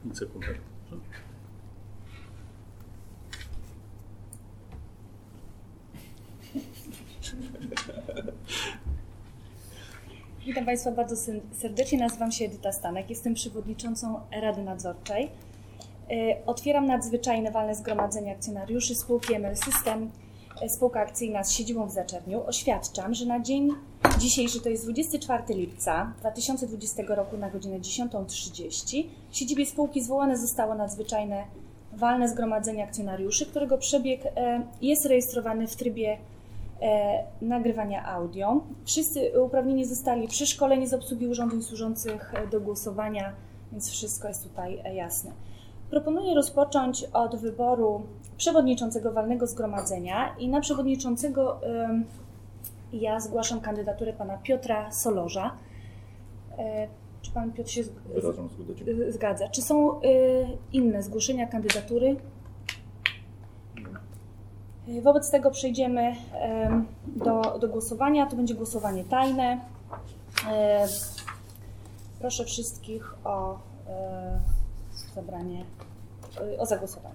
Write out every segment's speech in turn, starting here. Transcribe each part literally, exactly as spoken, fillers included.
wicekontaktu. Witam Państwa bardzo serdecznie. Nazywam się Edyta Stanek. Jestem przewodniczącą Rady Nadzorczej. Otwieram nadzwyczajne walne zgromadzenie akcjonariuszy spółki M L System, spółka akcyjna z siedzibą w Zaczerniu. Oświadczam, że na dzień dzisiejszy, to jest dwudziestego czwartego lipca dwa tysiące dwudziestego roku na godzinę dziesiątą trzydzieści, w siedzibie spółki zwołane zostało nadzwyczajne walne zgromadzenie akcjonariuszy, którego przebieg jest rejestrowany w trybie nagrywania audio. Wszyscy uprawnieni zostali przeszkoleni z obsługi urządzeń służących do głosowania, więc wszystko jest tutaj jasne. Proponuję rozpocząć od wyboru przewodniczącego walnego zgromadzenia i na przewodniczącego ja zgłaszam kandydaturę pana Piotra Solorza. Czy pan Piotr się zgadza? Czy są inne zgłoszenia kandydatury? Wobec tego przejdziemy do, do głosowania. To będzie głosowanie tajne. Proszę wszystkich o zabranie, o zagłosowanie.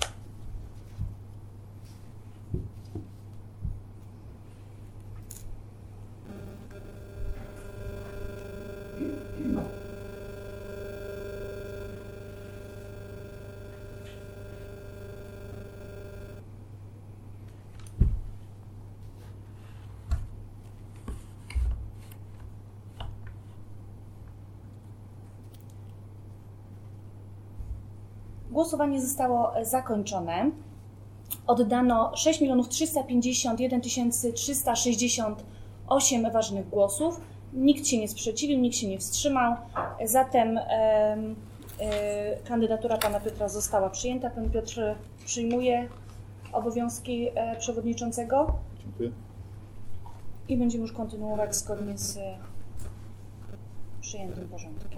Głosowanie zostało zakończone. Oddano sześć milionów trzysta pięćdziesiąt jeden tysięcy trzysta sześćdziesiąt osiem ważnych głosów. Nikt się nie sprzeciwił, nikt się nie wstrzymał. Zatem e, e, kandydatura pana Piotra została przyjęta. Pan Piotr przyjmuje obowiązki e, przewodniczącego. Dziękuję. I będziemy już kontynuować zgodnie z przyjętym porządkiem.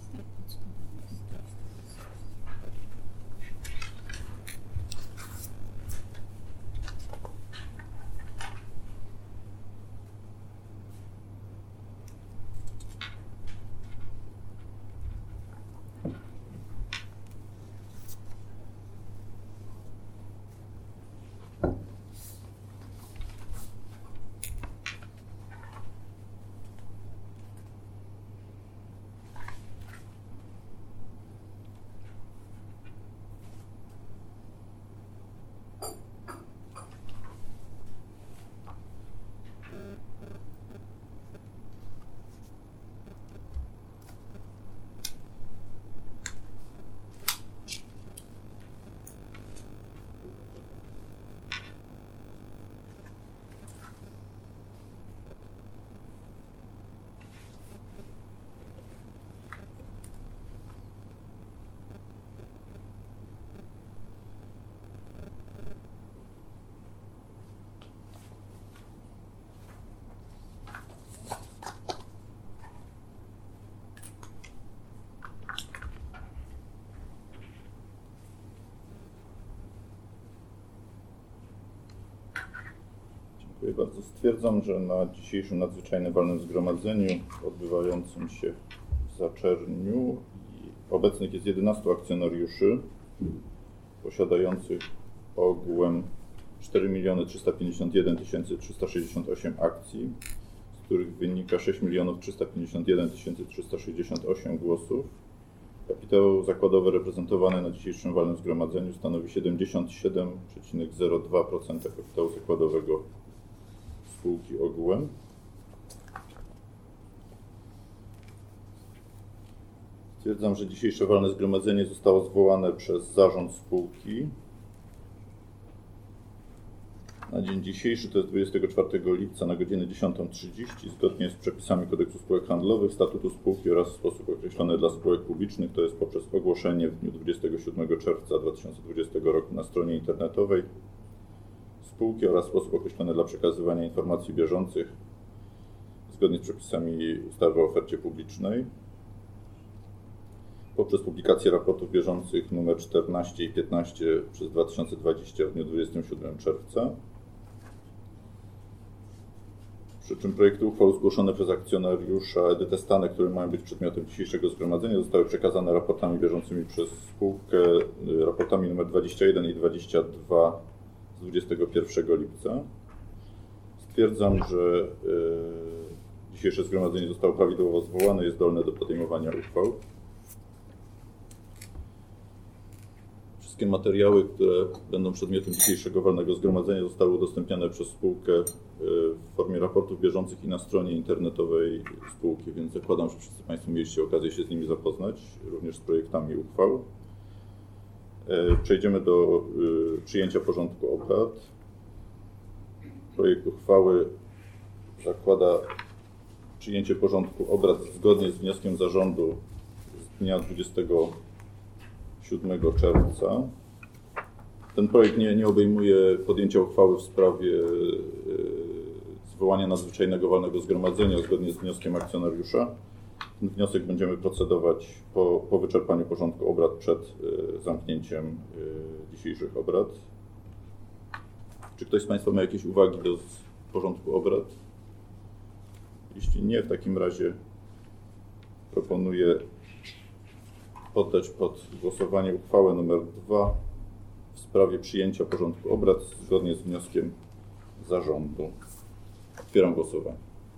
Dziękuję bardzo. Stwierdzam, że na dzisiejszym nadzwyczajnym walnym zgromadzeniu odbywającym się w Zaczerniu obecnych jest jedenastu akcjonariuszy posiadających ogółem cztery miliony trzysta pięćdziesiąt jeden tysięcy trzysta sześćdziesiąt osiem akcji, z których wynika sześć milionów trzysta pięćdziesiąt jeden tysięcy trzysta sześćdziesiąt osiem głosów. Kapitał zakładowy reprezentowany na dzisiejszym walnym zgromadzeniu stanowi siedemdziesiąt siedem przecinek zero dwa procent kapitału zakładowego spółki ogółem. Stwierdzam, że dzisiejsze walne zgromadzenie zostało zwołane przez zarząd spółki. Na dzień dzisiejszy, to jest dwudziestego czwartego lipca na godzinę dziesiątą trzydzieści, zgodnie z przepisami Kodeksu Spółek Handlowych, statutu spółki oraz w sposób określony dla spółek publicznych, to jest poprzez ogłoszenie w dniu dwudziestego siódmego czerwca dwa tysiące dwudziestego roku na stronie internetowej spółki oraz w sposób określony dla przekazywania informacji bieżących zgodnie z przepisami ustawy o ofercie publicznej. Poprzez publikację raportów bieżących nr czternaście i piętnaście przez dwa tysiące dwudziesty w dniu dwudziestego siódmego czerwca. Przy czym projekty uchwał zgłoszone przez akcjonariusza Edytę Stanek, które mają być przedmiotem dzisiejszego zgromadzenia, zostały przekazane raportami bieżącymi przez spółkę, raportami numer dwadzieścia jeden i dwadzieścia dwa z dwudziestego pierwszego lipca. Stwierdzam, że y, dzisiejsze zgromadzenie zostało prawidłowo zwołane i jest zdolne do podejmowania uchwał. Wszystkie materiały, które będą przedmiotem dzisiejszego walnego zgromadzenia, zostały udostępniane przez spółkę w formie raportów bieżących i na stronie internetowej spółki, więc zakładam, że wszyscy Państwo mieliście okazję się z nimi zapoznać, również z projektami uchwał. Przejdziemy do przyjęcia porządku obrad. Projekt uchwały zakłada przyjęcie porządku obrad zgodnie z wnioskiem zarządu z dnia dwudziestego siódmego czerwca. Ten projekt nie, nie obejmuje podjęcia uchwały w sprawie zwołania nadzwyczajnego walnego zgromadzenia zgodnie z wnioskiem akcjonariusza. Ten wniosek będziemy procedować po, po wyczerpaniu porządku obrad przed zamknięciem dzisiejszych obrad. Czy ktoś z Państwa ma jakieś uwagi do porządku obrad? Jeśli nie, w takim razie proponuję poddać pod głosowanie uchwałę numer dwa w sprawie przyjęcia porządku obrad zgodnie z wnioskiem zarządu. Otwieram głosowanie.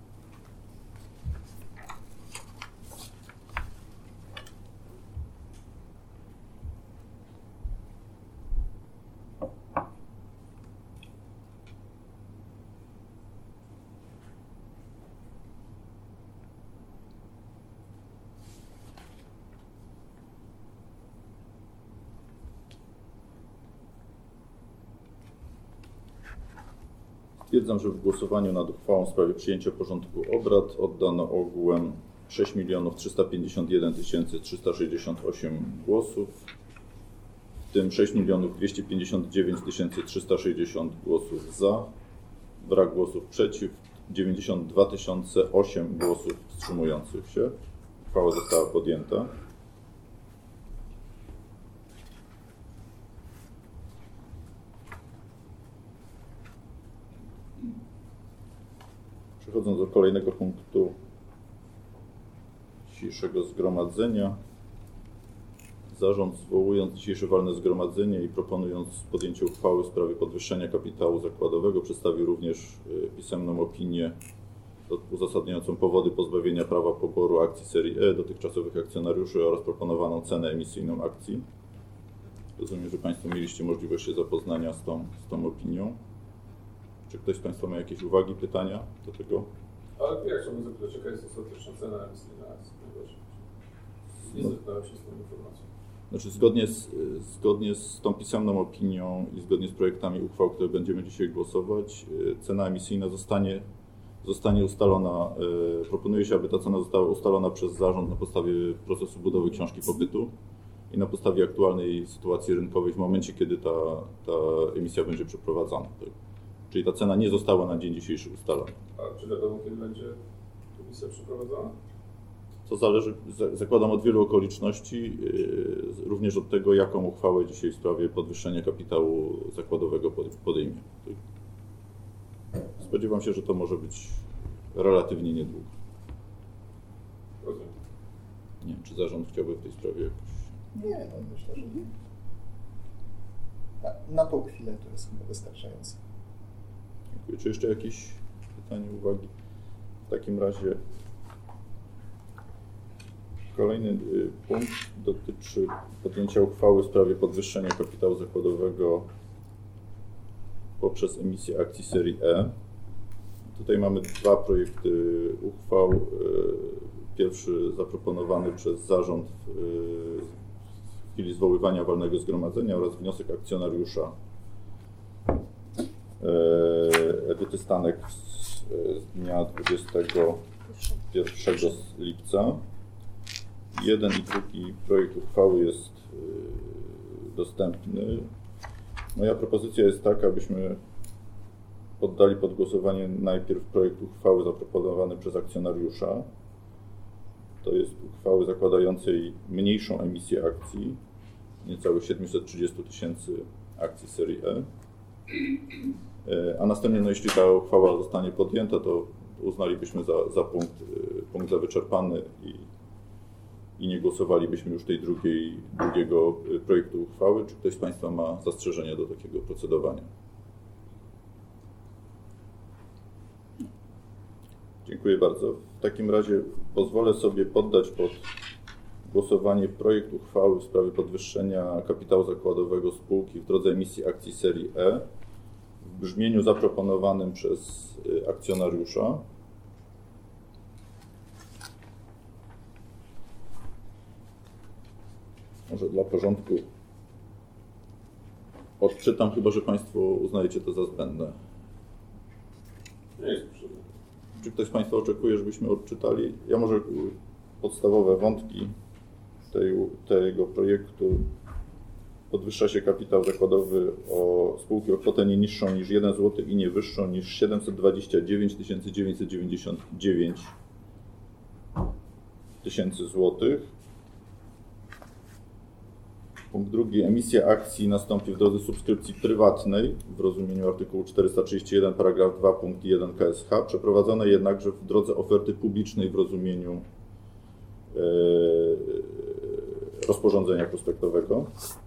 Stwierdzam, że w głosowaniu nad uchwałą w sprawie przyjęcia porządku obrad oddano ogółem sześć milionów trzysta pięćdziesiąt jeden tysięcy trzysta sześćdziesiąt osiem głosów, w tym sześć milionów dwieście pięćdziesiąt dziewięć tysięcy trzysta sześćdziesiąt głosów za, brak głosów przeciw, dziewięćdziesiąt dwa tysiące osiem głosów wstrzymujących się. Uchwała została podjęta. Przechodząc do kolejnego punktu dzisiejszego zgromadzenia, zarząd, zwołując dzisiejsze walne zgromadzenie i proponując podjęcie uchwały w sprawie podwyższenia kapitału zakładowego, przedstawił również pisemną opinię uzasadniającą powody pozbawienia prawa poboru akcji serii E dotychczasowych akcjonariuszy oraz proponowaną cenę emisyjną akcji. Rozumiem, że Państwo mieliście możliwość się zapoznania z tą, z tą opinią. Czy ktoś z Państwa ma jakieś uwagi, pytania do tego? Ale jak chciałbym zapytać, jaka jest ostateczna cena emisyjna akcji? Nie zetknąłem się z tą informacją. Znaczy, zgodnie z, zgodnie z tą pisemną opinią i zgodnie z projektami uchwał, które będziemy dzisiaj głosować, cena emisyjna zostanie, zostanie ustalona. Proponuje się, aby ta cena została ustalona przez zarząd na podstawie procesu budowy książki pobytu i na podstawie aktualnej sytuacji rynkowej w momencie, kiedy ta, ta emisja będzie przeprowadzana. Czyli ta cena nie została na dzień dzisiejszy ustalona. A czy wiadomo, kiedy będzie emisja przeprowadzana? To zależy, zakładam, od wielu okoliczności, również od tego, jaką uchwałę dzisiaj w sprawie podwyższenia kapitału zakładowego podejmie. Spodziewam się, że to może być relatywnie niedługo. Rozumiem. Nie wiem, czy zarząd chciałby w tej sprawie jakoś... Nie, no myślę, że nie. Na, na tą chwilę to jest chyba wystarczające. Dziękuję. Czy jeszcze jakieś pytania, uwagi? W takim razie kolejny punkt dotyczy podjęcia uchwały w sprawie podwyższenia kapitału zakładowego poprzez emisję akcji serii E. Tutaj mamy dwa projekty uchwał. Pierwszy zaproponowany przez zarząd w chwili zwoływania walnego zgromadzenia oraz wniosek akcjonariusza Edyty Stanek z dnia dwudziestego pierwszego lipca. Jeden i drugi projekt uchwały jest dostępny. Moja propozycja jest taka, abyśmy poddali pod głosowanie najpierw projekt uchwały zaproponowany przez akcjonariusza. To jest uchwały zakładającej mniejszą emisję akcji, niecałych siedemset trzydzieści tysięcy akcji serii E. A następnie, no, jeśli ta uchwała zostanie podjęta, to uznalibyśmy za, za punkt, punkt za wyczerpany i, i nie głosowalibyśmy już tej drugiej, drugiego projektu uchwały. Czy ktoś z Państwa ma zastrzeżenia do takiego procedowania? Dziękuję bardzo. W takim razie pozwolę sobie poddać pod głosowanie projekt uchwały w sprawie podwyższenia kapitału zakładowego spółki w drodze emisji akcji serii E w brzmieniu zaproponowanym przez akcjonariusza. Może dla porządku odczytam, chyba że Państwo uznajecie to za zbędne. Nie jest potrzebne. Czy ktoś z Państwa oczekuje, żebyśmy odczytali? Ja może podstawowe wątki tej, tego projektu. Podwyższa się kapitał zakładowy o spółki o kwotę nie niższą niż jeden złoty i nie wyższą niż siedemset dwadzieścia dziewięć tysięcy dziewięćset dziewięćdziesiąt dziewięć tysięcy złotych. Punkt drugi. Emisja akcji nastąpi w drodze subskrypcji prywatnej w rozumieniu artykułu czterysta trzydzieści jeden paragraf dwa punkt jeden K S H, przeprowadzonej jednakże w drodze oferty publicznej w rozumieniu e, rozporządzenia prospektowego.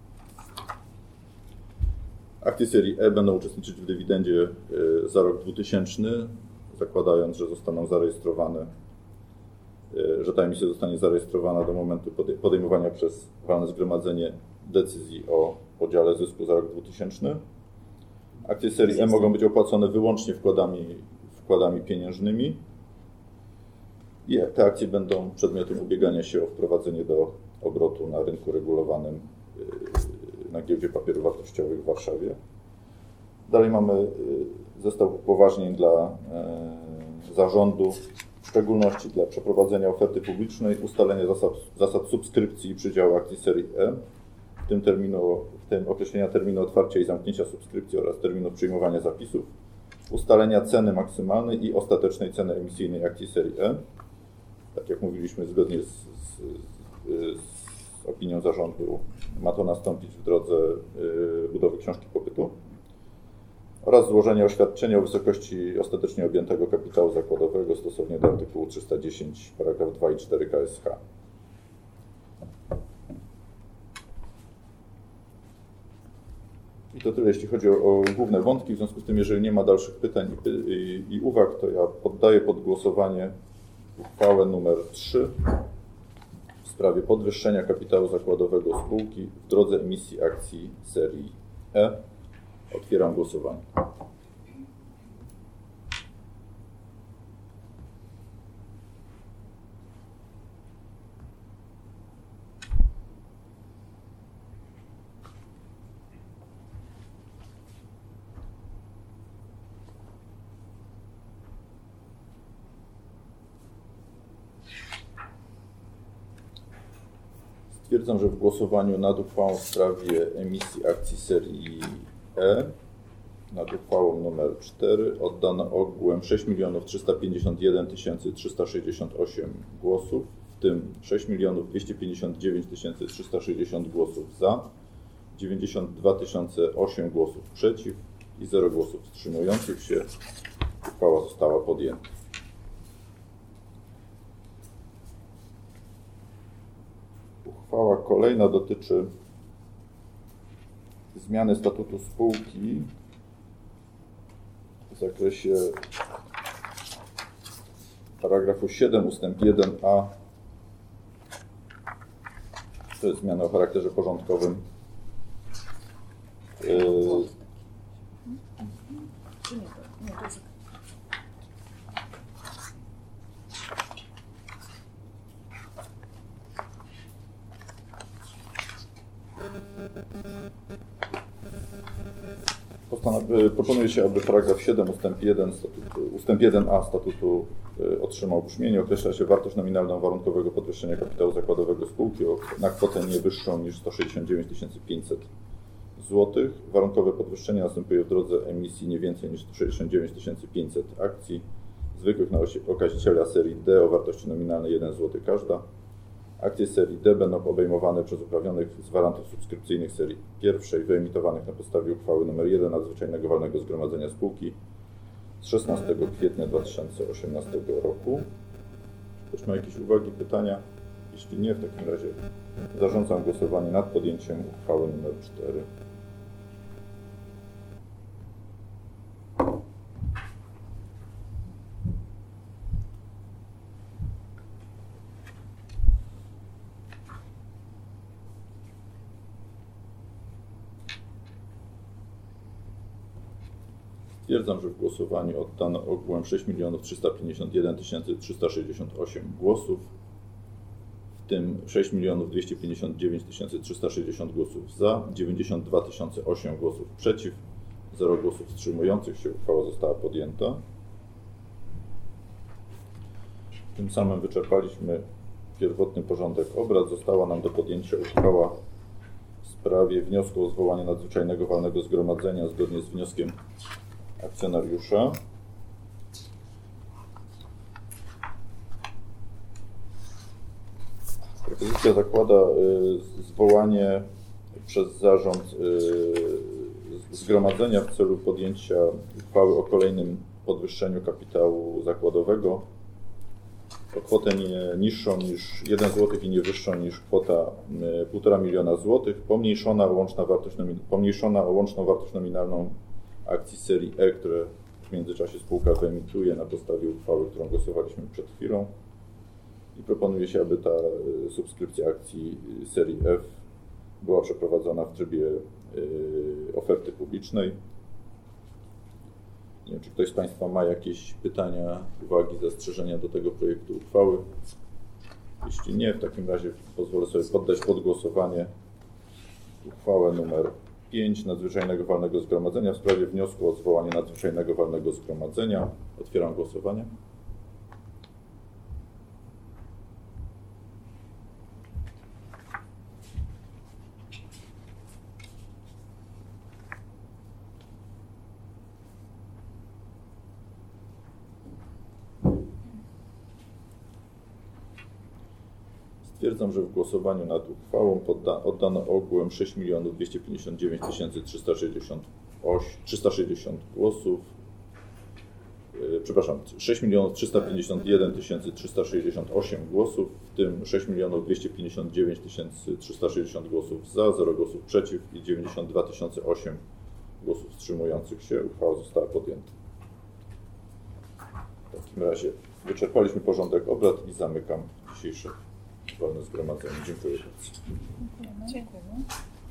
Akcje serii E będą uczestniczyć w dywidendzie e, za rok dwutysięczny, zakładając, że zostaną zarejestrowane, e, że ta emisja zostanie zarejestrowana do momentu podejmowania przez walne zgromadzenie decyzji o podziale zysku za rok dwutysięczny. Akcje serii E mogą być opłacone wyłącznie wkładami, wkładami pieniężnymi i te akcje będą przedmiotem ubiegania się o wprowadzenie do obrotu na rynku regulowanym na Giełdzie Papierów Wartościowych w Warszawie. Dalej mamy zestaw upoważnień dla zarządu, w szczególności dla przeprowadzenia oferty publicznej, ustalenia zasad, zasad subskrypcji i przydziału akcji serii E, w tym, terminu, w tym określenia terminu otwarcia i zamknięcia subskrypcji oraz terminu przyjmowania zapisów, ustalenia ceny maksymalnej i ostatecznej ceny emisyjnej akcji serii E. Tak jak mówiliśmy, zgodnie z, z, z opinią zarządu ma to nastąpić w drodze y, budowy książki popytu oraz złożenia oświadczenia o wysokości ostatecznie objętego kapitału zakładowego stosownie do artykułu trzysta dziesięć paragraf dwa i cztery K S H. I to tyle, jeśli chodzi o, o główne wątki. W związku z tym, jeżeli nie ma dalszych pytań i, i, i uwag, to ja poddaję pod głosowanie uchwałę numer trzy w sprawie podwyższenia kapitału zakładowego spółki w drodze emisji akcji serii E. Otwieram głosowanie. Stwierdzam, że w głosowaniu nad uchwałą w sprawie emisji akcji serii E, nad uchwałą numer cztery, oddano ogółem sześć milionów trzysta pięćdziesiąt jeden tysięcy trzysta sześćdziesiąt osiem głosów, w tym sześć milionów dwieście pięćdziesiąt dziewięć tysięcy trzysta sześćdziesiąt głosów za, dziewięćdziesiąt dwa tysiące osiem głosów przeciw i zero głosów wstrzymujących się. Uchwała została podjęta. Uchwała kolejna dotyczy zmiany statutu spółki w zakresie paragrafu siedem ustęp jeden a. To jest zmiana o charakterze porządkowym. Yy, Proponuje się, aby paragraf siedem ustęp jeden, statutu, ustęp jeden a statutu y, otrzymał brzmienie. Określa się wartość nominalną warunkowego podwyższenia kapitału zakładowego spółki na kwotę nie wyższą niż sto sześćdziesiąt dziewięć tysięcy pięćset złotych. Warunkowe podwyższenie następuje w drodze emisji nie więcej niż sto sześćdziesiąt dziewięć tysięcy pięćset akcji zwykłych na okaziciela serii D o wartości nominalnej jeden złoty każda. Akcje serii D będą obejmowane przez uprawnionych z gwarantów subskrypcyjnych serii pierwszej wyemitowanych na podstawie uchwały nr jeden nadzwyczajnego walnego zgromadzenia spółki z szesnastego kwietnia dwa tysiące osiemnastego roku. Czy ktoś ma jakieś uwagi, pytania? Jeśli nie, w takim razie zarządzam głosowanie nad podjęciem uchwały numer cztery. Stwierdzam, że w głosowaniu oddano ogółem sześć milionów trzysta pięćdziesiąt jeden tysięcy trzysta sześćdziesiąt osiem głosów, w tym sześć milionów dwieście pięćdziesiąt dziewięć tysięcy trzysta sześćdziesiąt głosów za, dziewięćdziesiąt dwa tysiące osiem głosów przeciw, zero głosów wstrzymujących się. Uchwała została podjęta. Tym samym wyczerpaliśmy pierwotny porządek obrad. Została nam do podjęcia uchwała w sprawie wniosku o zwołanie nadzwyczajnego walnego zgromadzenia zgodnie z wnioskiem akcjonariusza. Propozycja zakłada y, zwołanie przez zarząd y, zgromadzenia w celu podjęcia uchwały o kolejnym podwyższeniu kapitału zakładowego o kwotę nie niższą niż jeden złoty i nie wyższą niż kwota y, półtora miliona złotych, pomniejszona o łączną wartość, pomniejszona o łączną wartość nominalną akcji serii E, które w międzyczasie spółka wyemituje na podstawie uchwały, którą głosowaliśmy przed chwilą. I proponuje się, aby ta subskrypcja akcji serii F była przeprowadzona w trybie oferty publicznej. Nie wiem, czy ktoś z Państwa ma jakieś pytania, uwagi, zastrzeżenia do tego projektu uchwały. Jeśli nie, w takim razie pozwolę sobie poddać pod głosowanie uchwałę numer pięć Nadzwyczajnego Walnego Zgromadzenia w sprawie wniosku o zwołanie Nadzwyczajnego Walnego Zgromadzenia. Otwieram głosowanie. Stwierdzam, że w głosowaniu nad uchwałą podda, oddano ogółem sześć milionów dwieście pięćdziesiąt dziewięć tysięcy trzysta sześćdziesiąt głosów. Yy, przepraszam, sześć milionów trzysta pięćdziesiąt jeden tysięcy trzysta sześćdziesiąt osiem głosów, w tym sześć milionów dwieście pięćdziesiąt dziewięć tysięcy trzysta sześćdziesiąt głosów za, zero głosów przeciw i dziewięćdziesiąt dwa tysiące osiem głosów wstrzymujących się. Uchwała została podjęta. W takim razie wyczerpaliśmy porządek obrad i zamykam dzisiejsze walne zgromadzenie. Dziękuję bardzo. Dziękujemy.